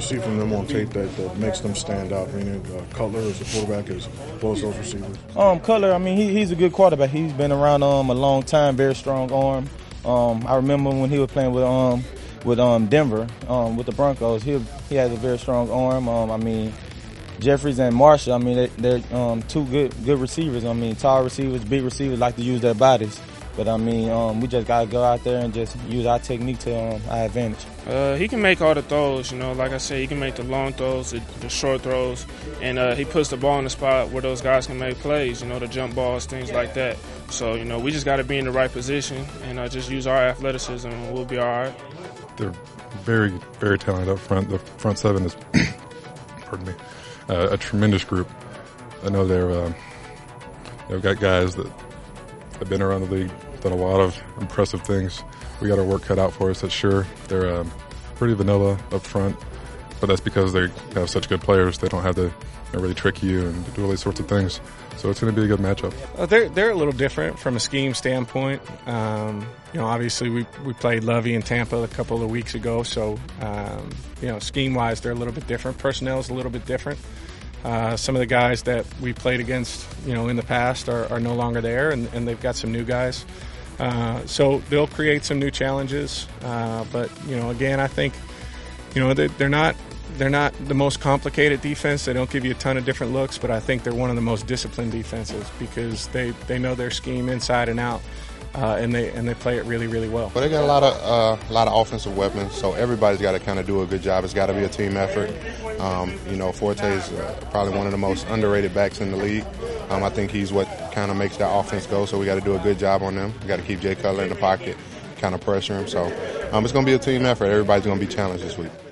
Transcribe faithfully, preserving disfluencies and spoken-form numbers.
see from them on tape that, that makes them stand out? Meaning uh, Cutler as a quarterback as well as those receivers. Um, Cutler, I mean, he, he's a good quarterback. He's been around um a long time, very strong arm. Um, I remember when he was playing with um with um Denver um with the Broncos. He he has a very strong arm. Um, I mean, Jeffries and Marshall. I mean, they, they're um two good good receivers. I mean, tall receivers, big receivers like to use their bodies. But, I mean, um, we just got to go out there and just use our technique to um, our advantage. Uh, he can make all the throws, you know. Like I said, he can make the long throws, the, the short throws, and uh, he puts the ball in the spot where those guys can make plays, you know, the jump balls, things like that. So, you know, we just got to be in the right position and uh, just use our athleticism and we'll be all right. They're very, very talented up front. The front seven is, pardon me, uh, a tremendous group. I know they're, uh, they've got guys that have been around the league, done a lot of impressive things. We got our work cut out for us, that's sure. They're um, pretty vanilla up front, but that's because they have such good players. They don't have to you know, really trick you and do all these sorts of things. So it's going to be a good matchup. Uh, they're they're a little different from a scheme standpoint. Um, you know, obviously we we played Lovey in Tampa a couple of weeks ago, so um, you know, scheme wise they're a little bit different. Personnel is a little bit different. Uh, some of the guys that we played against, you know, in the past are, are no longer there, and, and they've got some new guys. Uh, so they'll create some new challenges. Uh, but you know, again, I think, you know, they, they're not they're not the most complicated defense. They don't give you a ton of different looks, but I think they're one of the most disciplined defenses because they, they know their scheme inside and out. Uh, and they and they play it really, really well. But they got a lot of uh, a lot of offensive weapons, so everybody's got to kind of do a good job. It's got to be a team effort. Um, you know, Forte is uh, probably one of the most underrated backs in the league. Um, I think he's what kind of makes that offense go. So we got to do a good job on them. We got to keep Jay Cutler in the pocket, kind of pressure him. So um, it's going to be a team effort. Everybody's going to be challenged this week.